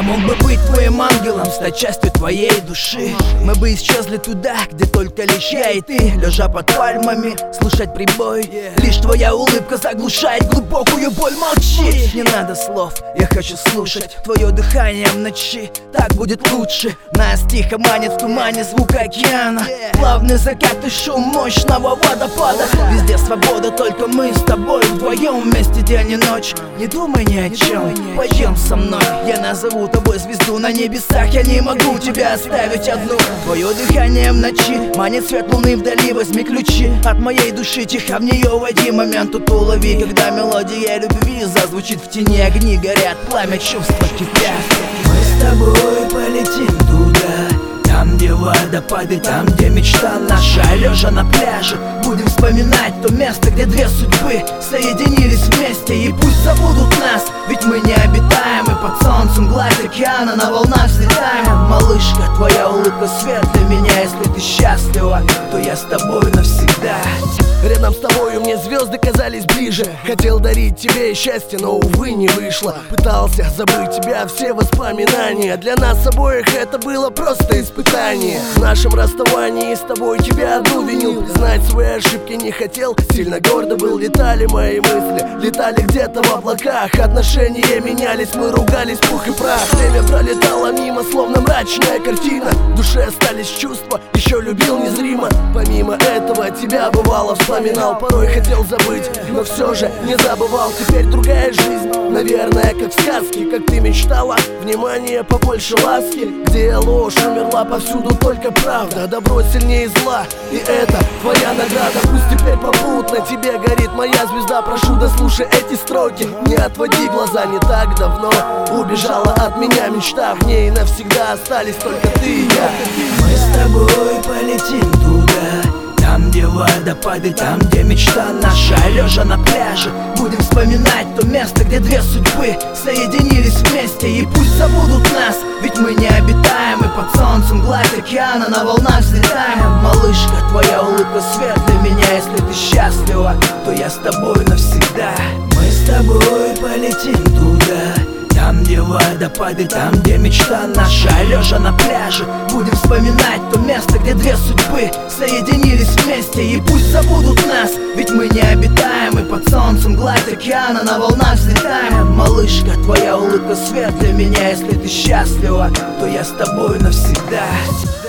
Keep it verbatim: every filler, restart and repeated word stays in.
мог бы быть твоим ангелом, стать частью твоей души. Мы бы исчезли туда, где только лишь я и ты, лежа под пальмами, слушать прибой. Лишь твоя улыбка заглушает глубокую боль. Молчи, не надо слов, я хочу слушать твое дыхание в ночи. Так будет лучше. Нас тихо манит в тумане звук океана. Плавный закат и шум мощного водопада. Везде свобода, только мы с тобой вдвоем, вместе день и ночь. Не думай ни о чем, пойдем со мной. Я назову тобой звезду на небесах. Я не могу тебя оставить одну. Твое дыхание в ночи манит свет луны вдали. Возьми ключи от моей души, тихо в нее войди. Момент тут улови, когда мелодия любви зазвучит в тени. Огни горят, пламя чувства кипят. Мы с тобой полетим туда, там, где водопады, там, где мечта наша. Лежа на пляже, будем вспоминать то место, где две судьбы соединились вместе. И пусть забудут нас, ведь мы необитаемы. Под солнцем гладь океана, на волнах взлетаем. Малышка, твоя улыбка свет для меня. Если ты счастлива, то я с тобой навсегда. Рядом с тобою мне звезды казались ближе. Хотел дарить тебе счастье, но, увы, не вышло. Пытался забыть тебя, все воспоминания. Для нас обоих это было просто испытание. В нашем расставании с тобой тебя одну винил. Признать свои ошибки не хотел, сильно гордо был. Летали мои мысли, летали где-то в облаках. Отношения менялись, мы ругались, пух и прах. Время пролетало мимо, словно мрачная картина. В душе остались чувства, еще любил незримо. Помимо этого тебя бывало вспоминал, порой хотел забыть, но все же не забывал. Теперь другая жизнь, наверное, как в сказке. Как ты мечтала, внимание, побольше ласки. Где ложь умерла, повсюду только правда. Добро сильнее зла, и это твоя награда. Пусть теперь попутно тебе горит моя звезда. Прошу, дослушай эти строки, не отводи глаза. Не так давно убежала от меня мечта, в ней навсегда остались только ты и я. Мы с тобой полетим туда, там, где водопады, там, где мечта наша. Лежа на пляже, будем вспоминать то место, где две судьбы соединились вместе. И пусть забудут нас, ведь мы необитаемы. Под солнцем гладь океана, на волнах взлетаем. Малышка, твоя улыбка свет для меня. Если ты счастлива, то я с тобой навсегда. Мы с тобой полетим туда, там, где водопады, там, где мечта наша. Лежа на пляже, будем вспоминать то место, где две судьбы соединились вместе. И пусть забудут нас, ведь мы необитаемы. Под солнцем гладь океана, на волнах взлетаем. Малышка, твоя улыбка свет для меня. Если ты счастлива, то я с тобой навсегда.